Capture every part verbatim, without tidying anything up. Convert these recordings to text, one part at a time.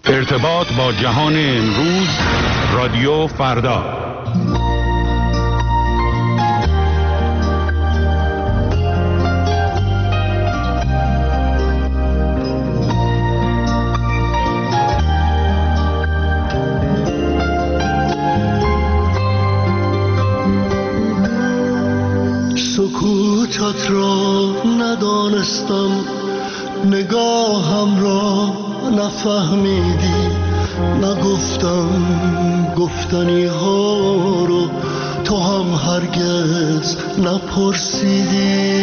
ارتباط با جهان امروز، رادیو فردا. سکوتت را ندانستم، نگاهم را نفهمیدی، نگفتم گفتنی ها رو تو هم هرگز نپرسیدی.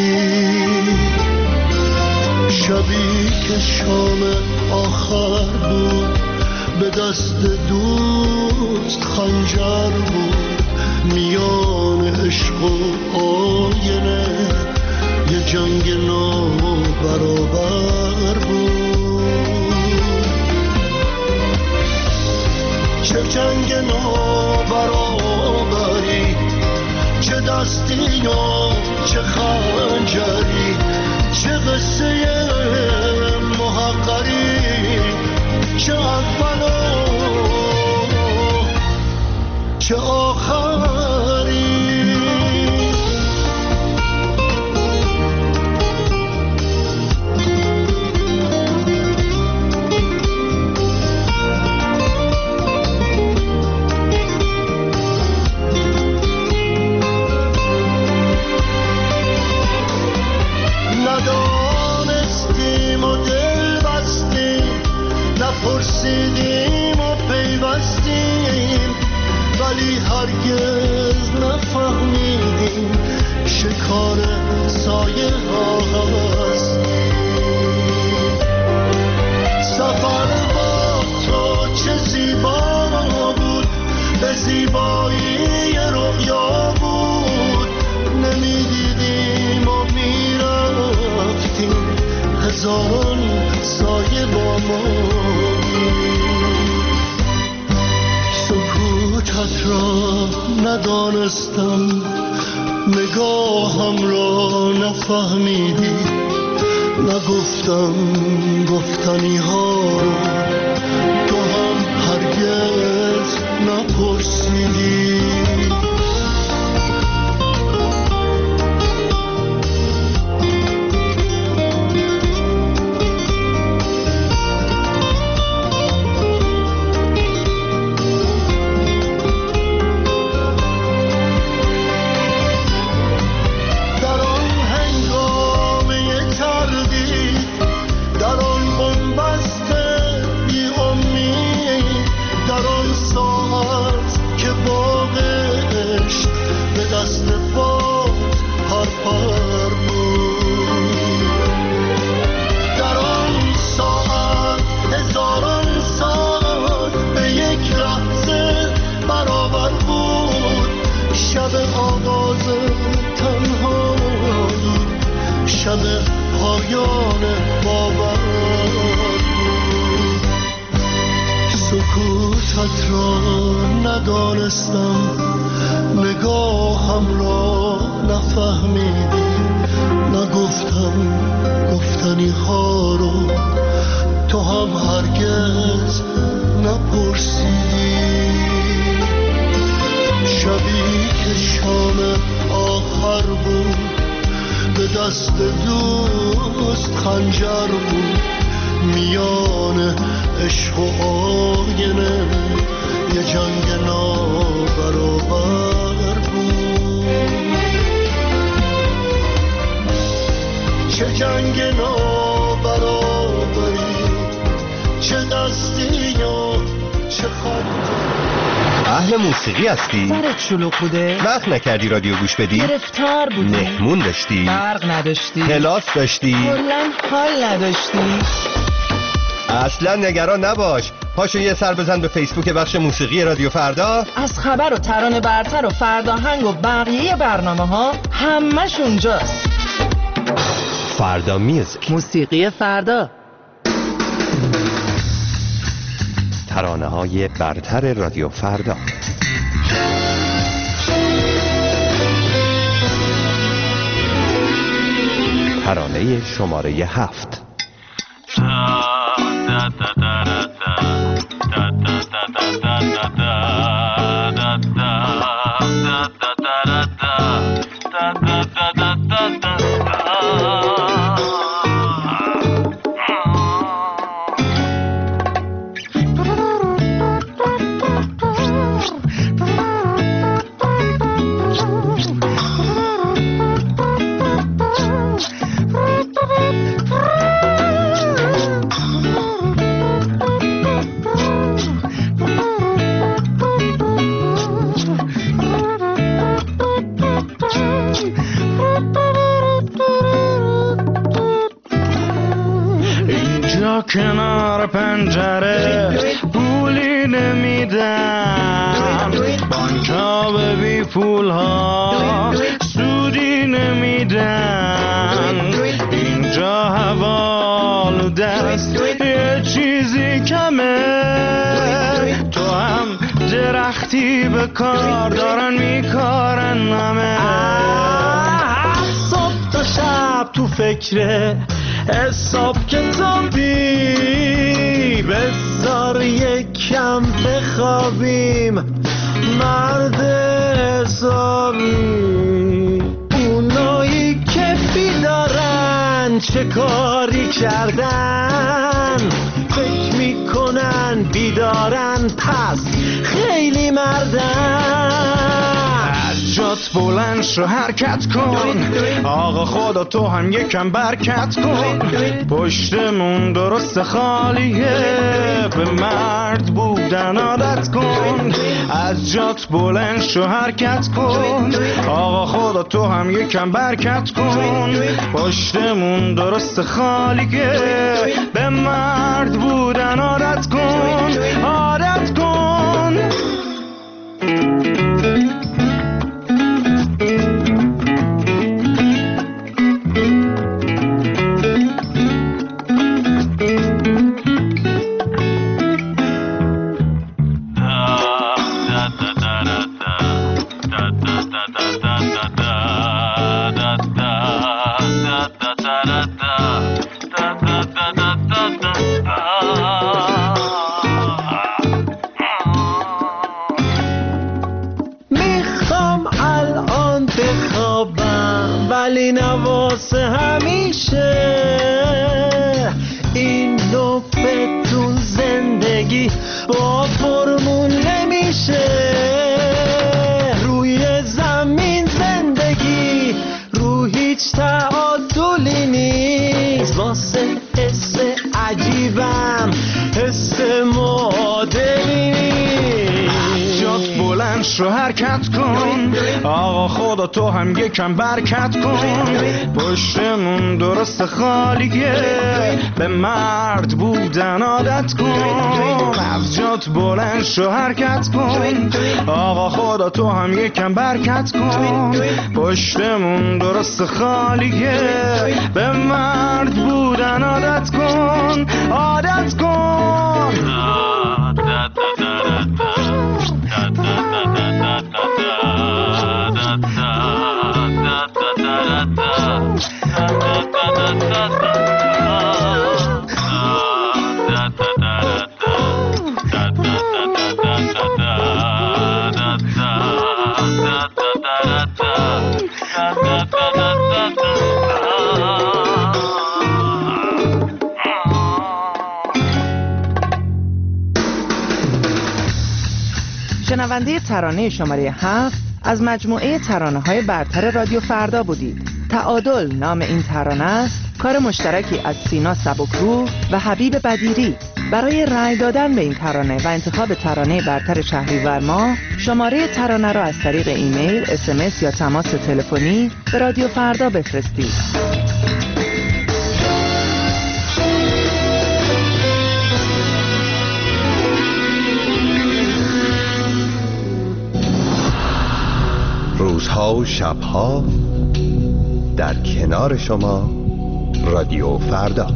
شبی که شام آخر بود، به دست دوست خنجر بود، میان عشق و آینه یه جنگ نابرابر بود. چه جنگ نابرابری، چه دستی یا چه خنجری، چه قصه محقری، چه اول و چه آخری. ندانستیم و دل بستیم، نپرسیدیم و پیوستیم، ولی هرگز نفهمیدیم شکار سایه ها هستیم. سفر با تو چه زیبا بود، به زیبایی رؤیا بود، نمیدیدیم و میرفتیم، هزاران سایه با ما. سکوتت را ندانستم، نگاهم را نفهمیدی، نگفتم گفتنی ها رو تو هم هرگز نپرسیدی. سکوتت را ندانستم، نگاهم را نفهمیدی، نگفتم گفتنی ها رو تو هم هرگز نپرسیدی. شبی که شام آخر بود، به دست دوست خنجر بود، میان عشق و آینه یه جنگ نابرابر بود. چه جنگ نابرابری، چه دستی یا چه خنجر. اهل موسیقی هستی؟ سرت شلوغ بوده؟ وقت نکردی رادیو گوش بدی؟ گرفتار بودی؟ مهمون داشتی؟ برق نداشتی؟ کلاس داشتی؟ کلاً حال نداشتی؟ اصلا نگران نباش، پاشو یه سر بزن به فیسبوک بخش موسیقی رادیو فردا. از خبر و ترانه برتر و فرداهنگ و بقیه برنامه ها همش اونجاست. فردا میوزیک، موسیقی فردا، ترانه های برتر رادیو فردا. ترانه شماره هفت. در پنجره پولی نمیدن، بانک‌ها به بی پول‌ها سودی نمیدن، اینجا حوالو دست یه چیزی کمه، تو هم درختی به کار دارن میکارن همه. صبح تا شب تو فکره حساب کتابی، بذار یکم بخوابیم مرد حسابی. اونایی که بیدارن چه کاری کردن، فکر میکنن بیدارن پس خیلی مردن. جات بلند شو حرکت کن، آقا خدا تو هم یکم برکت کن، پشتمون درست خالیه به مرد بودن عادت کن. از جات بلند شو حرکت کن، آقا خدا تو هم یکم برکت کن، پشتمون درست خالیه به مرد بودن عادت کن، عادت کن. میخوام الان بخوابم ولی نواسه همیشه، این نوبتون زندگی با فرمون نمیشه. روی زمین زندگی رو هیچ تعادلی نیست، واسه حس عجیبم حس معادلی نیست. جات بلند شو حرکت کن، آقا خدا تو هم یکم برکت کن، پشتمون درست خالیه به مرد بودن عادت کن. از جات بلند شو حرکت کن، آقا خدا تو هم یکم برکت کن، پشتمون درست خالیه به مرد بودن عادت کن، عادت کن. شنونده ترانه شماره هفت از مجموعه ترانه‌های برتر رادیو فردا بودید. تعادل نام این ترانه است، کار مشترکی از سینا سبکرو و حبیب بدیری. برای رأی دادن به این ترانه و انتخاب ترانه برتر شهریور ماه، شماره ترانه را از طریق ایمیل، اس ام اس یا تماس تلفنی به رادیو فردا بفرستید. روزها و شبها در کنار شما رادیو فردا.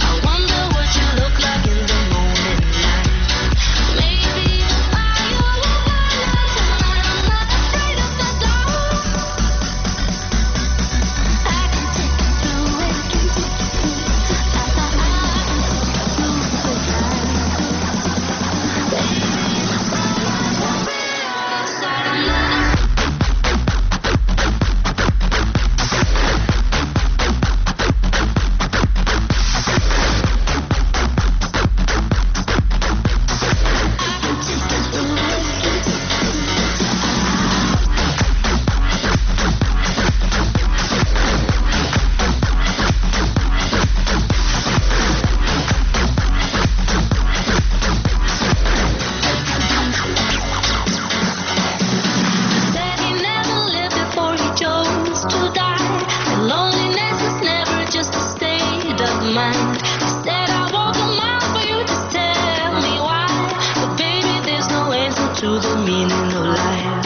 I meaning of life.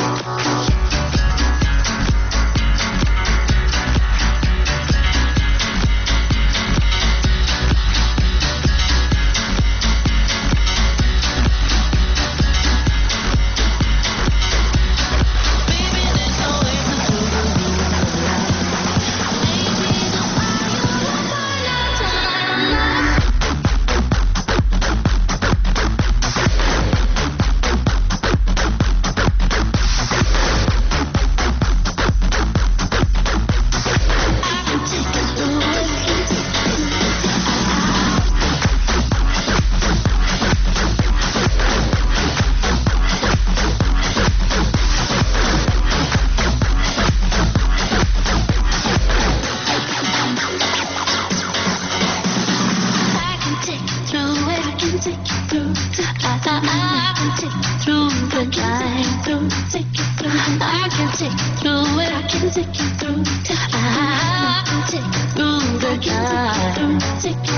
Take